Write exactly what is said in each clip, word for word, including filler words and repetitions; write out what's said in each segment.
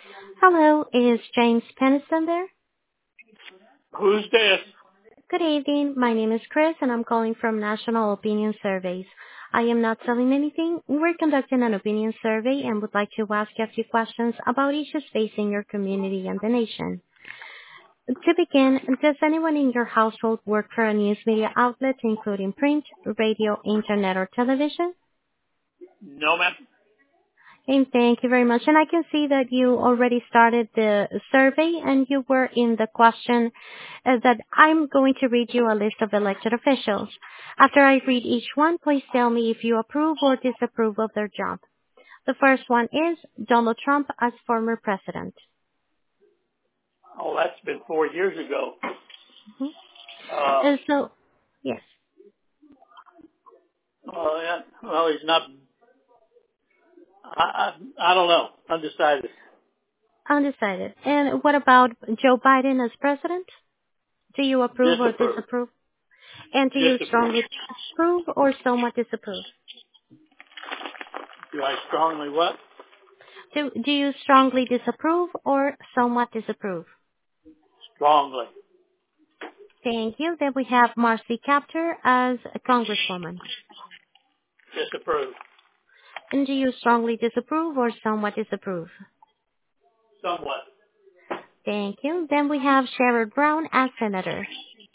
Hello, is James Peniston there? Who's this? Good evening. My name is Chris, and I'm calling from National Opinion Surveys. I am not selling anything. We're conducting an opinion survey and would like to ask you a few questions about issues facing your community and the nation. To begin, does anyone in your household work for a news media outlet, including print, radio, internet, or television? No, ma'am. And thank you very much. And I can see that you already started the survey and you were in the question uh, that I'm going to read you a list of elected officials. After I read each one, please tell me if you approve or disapprove of their job. The first one is Donald Trump as former president. Oh, that's been four years ago. Mhm. Uh, Uh, so, yes, well, yeah, well, he's not. I, I, I don't know. Undecided. undecided. And what about Joe Biden as president? Do you approve or Disapprove. disapprove? And do you Disapprove. strongly approve or somewhat disapprove? Do I strongly what? Do, do you strongly disapprove or somewhat disapprove? Strongly. Thank you. Then we have Marcy Kaptur as a congresswoman. Disapprove. And do you strongly disapprove or somewhat disapprove? Somewhat. Thank you. Then we have Sherrod Brown as senator.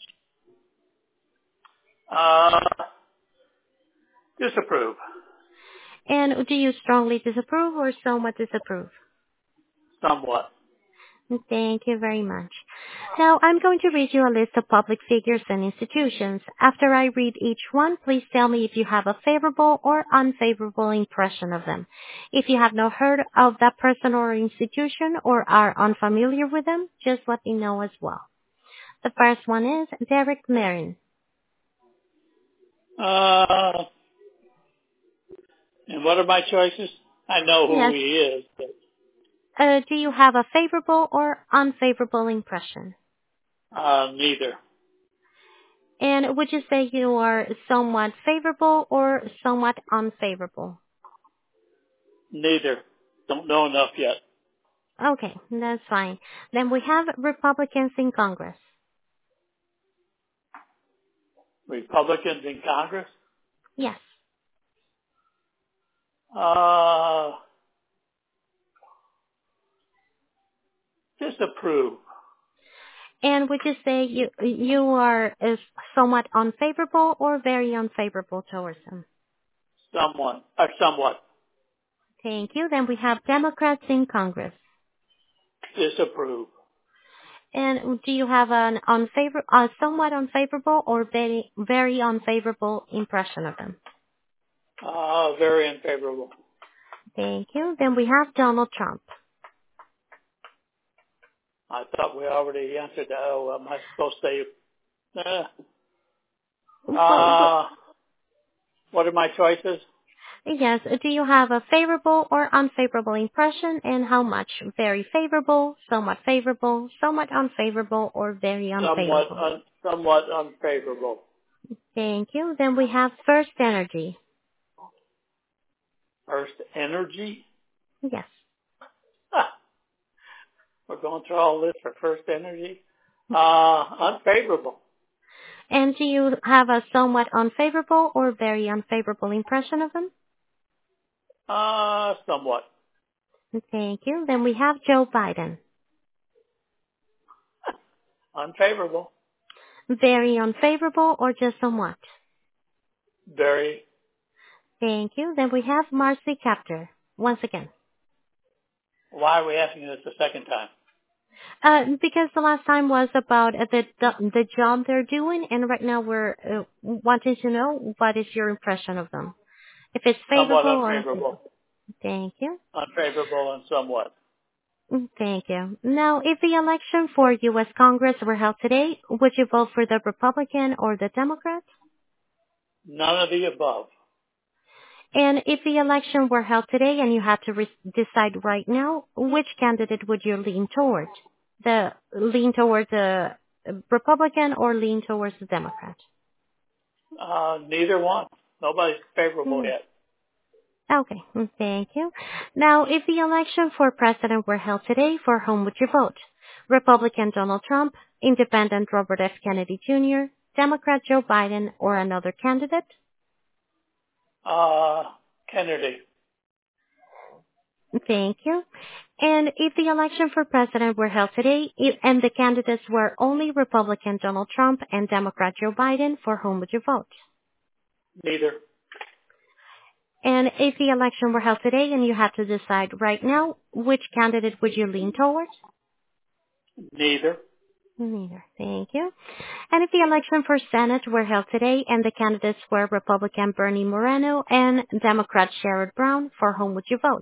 Uh, disapprove. And do you strongly disapprove or somewhat disapprove? Somewhat. Thank you very much. Now, I'm going to read you a list of public figures and institutions. After I read each one, please tell me if you have a favorable or unfavorable impression of them. If you have not heard of that person or institution or are unfamiliar with them, just let me know as well. The first one is Derek Marin. Uh, and what are my choices? I know who Yes. he is, but Uh, do you have a favorable or unfavorable impression? uh, neither. And would you say you are somewhat favorable or somewhat unfavorable? Neither. Don't know enough yet. Okay, that's fine. Then we have Republicans in Congress. Republicans in Congress? Yes. Uh, disapprove. And would you say you you are uh, somewhat unfavorable or very unfavorable towards them? Someone, or somewhat. Thank you. Then we have Democrats in Congress. Disapprove. And do you have an unfavor, uh, somewhat unfavorable or very very unfavorable impression of them? Uh, very unfavorable. Thank you. Then we have Donald Trump. I thought we already answered that. Oh, am I supposed to say? Uh, Well, uh, what are my choices? yes. Do you have a favorable or unfavorable impression, and how much? Very favorable, somewhat favorable, somewhat unfavorable, or very Somewhat, unfavorable? un, somewhat unfavorable. Thank you. Then we have First Energy. First Energy. Yes. Ah, we're going through all this for First Energy. Uh, unfavorable. And do you have a somewhat unfavorable or very unfavorable impression of them? Uh, somewhat. Thank you. Then we have Joe Biden. Unfavorable. Very unfavorable or just somewhat? Very. Thank you. Then we have Marcy Kaptur. Once again. Why are we asking this a second time? Uh, because the last time was about uh, the, the the job they're doing, and right now we're uh, wanting to know what is your impression of them. If it's Somewhat favorable or unfavorable. unfavorable. Thank you. Unfavorable and somewhat. Mm, Thank you. Now, if the election for U S Congress were held today, would you vote for the Republican or the Democrat? None of the above. And if the election were held today and you had to re- decide right now, which candidate would you lean towards? The lean towards the Republican or lean towards the Democrat? Uh, neither one. Nobody's favorable Hmm. yet. Okay, mm, thank you. Now, if the election for president were held today, for whom would you vote? Republican Donald Trump, Independent Robert F. Kennedy Junior, Democrat Joe Biden, or another candidate? Uh, Kennedy. Thank you. And if the election for president were held today if, and the candidates were only Republican Donald Trump and Democrat Joe Biden, for whom would you vote? Neither. And if the election were held today and you had to decide right now, which candidate would you lean towards? Neither. Neither. Thank you. And if the election for Senate were held today and the candidates were Republican Bernie Moreno and Democrat Sherrod Brown, for whom would you vote?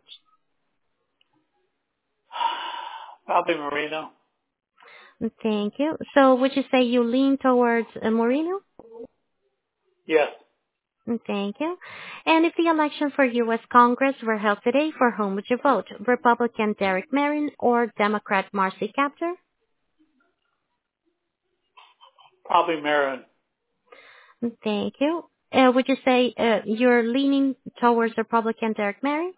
Probably Marino. Thank you. So would you say you lean towards uh, Moreno? Yes. Thank you. And if the election for U S Congress were held today, for whom would you vote? Republican Derek Merrin or Democrat Marcy Kaptur? Probably Marin. Thank you. Uh, would you say uh, you're leaning towards Republican Derek Merrin?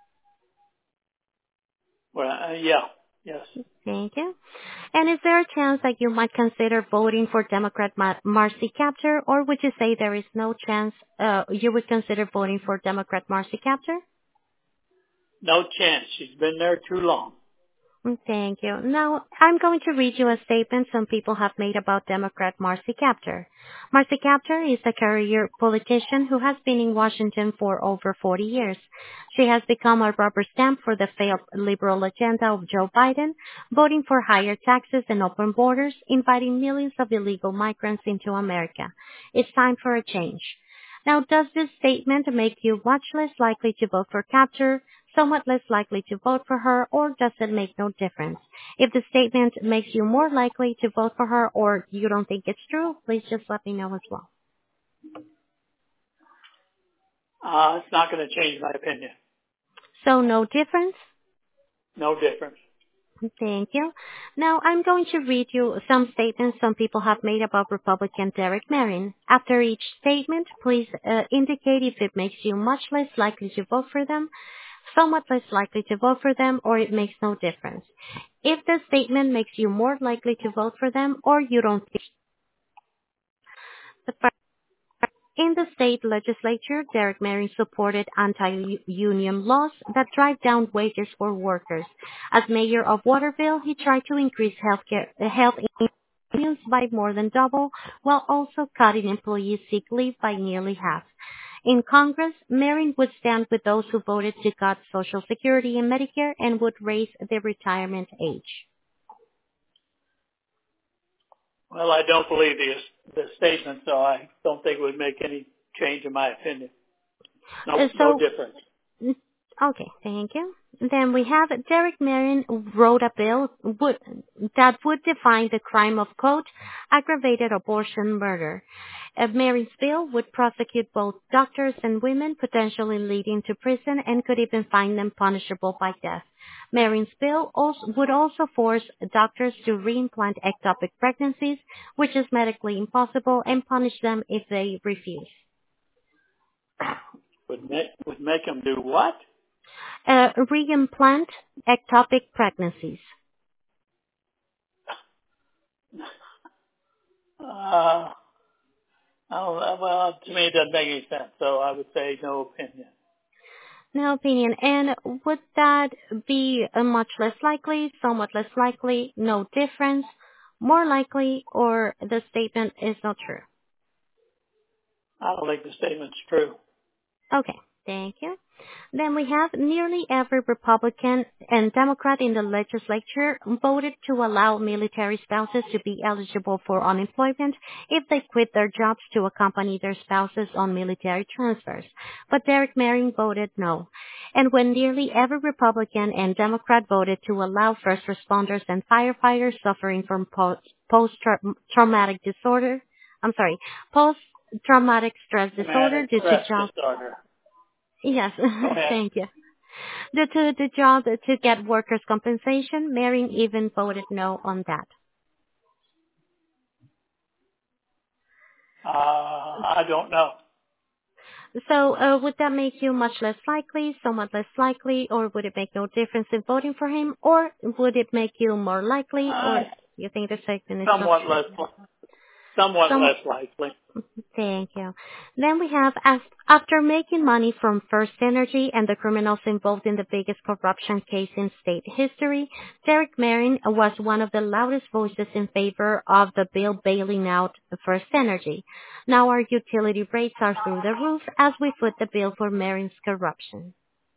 Well, uh, yeah. Yes. Thank you. And is there a chance that you might consider voting for Democrat Mar- Marcy Kaptur, or would you say there is no chance uh, you would consider voting for Democrat Marcy Kaptur? No chance. She's been there too long. Thank you. Now, I'm going to read you a statement some people have made about Democrat Marcy Kaptur. Marcy Kaptur is a career politician who has been in Washington for over forty years. She has become a rubber stamp for the failed liberal agenda of Joe Biden, voting for higher taxes and open borders, inviting millions of illegal migrants into America. It's time for a change. Now, does this statement make you much less likely to vote for Kaptur, somewhat less likely to vote for her, or does it make no difference? If the statement makes you more likely to vote for her or you don't think it's true, please just let me know as well. Uh, it's not going to change my opinion. So no difference? No difference. Thank you. Now I'm going to read you some statements some people have made about Republican Derek Merrin. After each statement, please uh, indicate if it makes you much less likely to vote for them, somewhat less likely to vote for them, or it makes no difference. If the statement makes you more likely to vote for them or you don't think the in the state legislature, Derek Merrin supported anti-union laws that drive down wages for workers. As mayor of Waterville, he tried to increase healthcare, health insurance by more than double, while also cutting employees' sick leave by nearly half. In Congress, Merrin would stand with those who voted to cut Social Security and Medicare and would raise the retirement age. Well, I don't believe the, the statement, so I don't think it would make any change in my opinion. No, Uh, no so, difference. Okay, thank you. Then we have Derek Merrin wrote a bill would, that would define the crime of, quote, aggravated abortion murder. Uh, Merrin's bill would prosecute both doctors and women, potentially leading to prison, and could even find them punishable by death. Merrin's bill also, would also force doctors to reimplant ectopic pregnancies, which is medically impossible, and punish them if they refuse. Would make, would make them do what? Uh, reimplant ectopic pregnancies. Uh, oh, well, to me it doesn't make any sense, so I would say no opinion. No opinion. And would that be a much less likely, somewhat less likely, no difference, more likely, or the statement is not true? I don't think the statement's true. Okay, thank you. Then we have nearly every Republican and Democrat in the legislature voted to allow military spouses to be eligible for unemployment if they quit their jobs to accompany their spouses on military transfers. But Derek Merrin voted no. And when nearly every Republican and Democrat voted to allow first responders and firefighters suffering from post- post-traumatic disorder, I'm sorry, post-traumatic stress disorder due to job disorder. Yes, thank you. Due to the job to get workers' compensation, Merrin even voted no on that. Uh, I don't know. So uh, would that make you much less likely, somewhat less likely, or would it make no difference in voting for him, or would it make you more likely, Uh, or you think the statement is not somewhat true? less, somewhat Some less likely. Thank you. Then we have, as after making money from First Energy and the criminals involved in the biggest corruption case in state history, Derek Merrin was one of the loudest voices in favor of the bill bailing out First Energy. Now our utility rates are through the roof as we foot the bill for Merrin's corruption.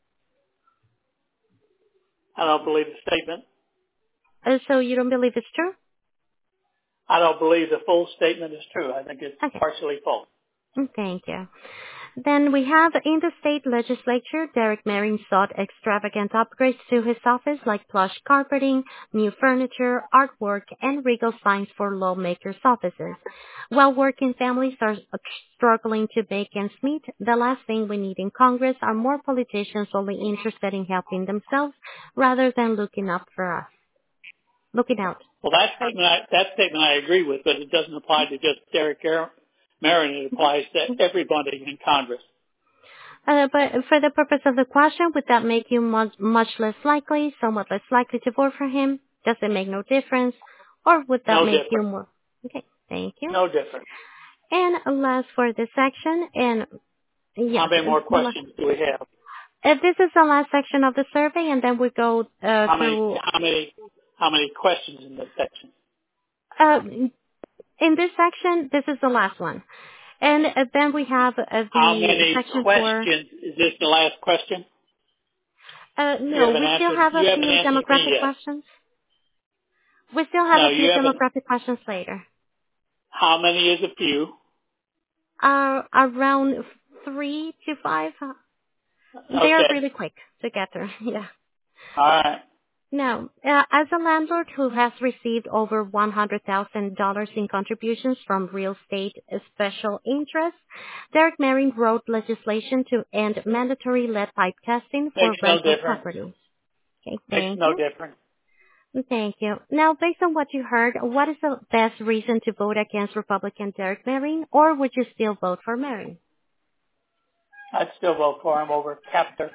I don't believe the statement. Uh, so you don't believe it's true? I don't believe the full statement is true. I think it's Okay. partially false. Thank you. Then we have in the state legislature, Derek Merrin sought extravagant upgrades to his office like plush carpeting, new furniture, artwork, and regal signs for lawmakers' offices. While working families are struggling to make ends meet, the last thing we need in Congress are more politicians only interested in helping themselves rather than looking up for us. Looking out. Well, that statement, I, that statement I agree with, but it doesn't apply to just Derek Merrin. It applies to everybody in Congress. Uh, but for the purpose of the question, would that make you much, much less likely, somewhat less likely to vote for him? Does it make no difference? Or would that No make you difference. more? Okay, thank you. No difference. And last for this section, and yes, How many more la- questions do we have? uh, this is the last section of the survey, and then we go uh, How many, through. how many, how many questions in this section? Uh, in this section, this is the last one, and uh, then we have uh, How the many section for. questions? Is this the last question? Uh, You no, haven't we still answered, have a you haven't few answered me demographic yet. questions. We still have No, a few you haven't. demographic questions later. How many is a few? Uh, around three to five. They are Okay. really quick to get through. Yeah. All right. Now, uh, as a landlord who has received over one hundred thousand dollars in contributions from real estate special interests, Derek Merrin wrote legislation to end mandatory lead pipe testing for Makes no rental difference. properties. Okay, Makes thank no you. difference. Thank you. Now, based on what you heard, what is the best reason to vote against Republican Derek Merrin, or would you still vote for Merrin? I'd still vote for him over Captor.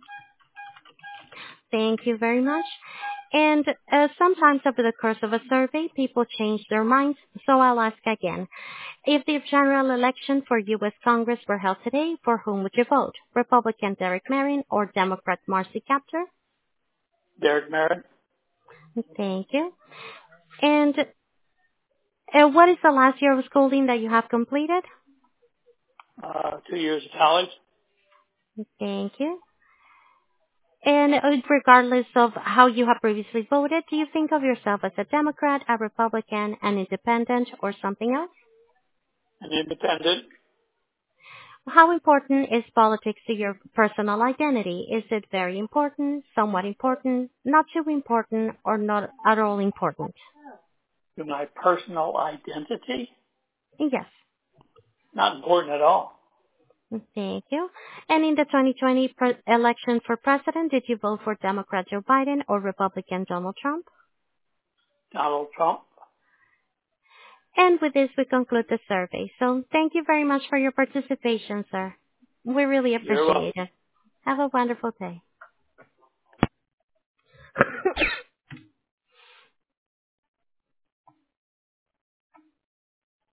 Thank you very much. And uh, sometimes over the course of a survey, people change their minds, so I'll ask again. If the general election for U S Congress were held today, for whom would you vote? Republican Derek Merrin or Democrat Marcy Kaptur? Derek Merrin, Thank you. And uh, what is the last year of schooling that you have completed? uh, two years of college. Thank you. And uh, regardless of how you have previously voted, do you think of yourself as a Democrat, a Republican, an independent, or something else? An independent. How important is politics to your personal identity? Is it very important, somewhat important, not too important, or not at all important? To my personal identity, Yes. not important at all. Thank you. And in the twenty twenty pre- election for president, did you vote for Democrat Joe Biden or Republican Donald Trump? Donald Trump. And with this, we conclude the survey. So thank you very much for your participation, sir. We really You're welcome. appreciate it. Have a wonderful day.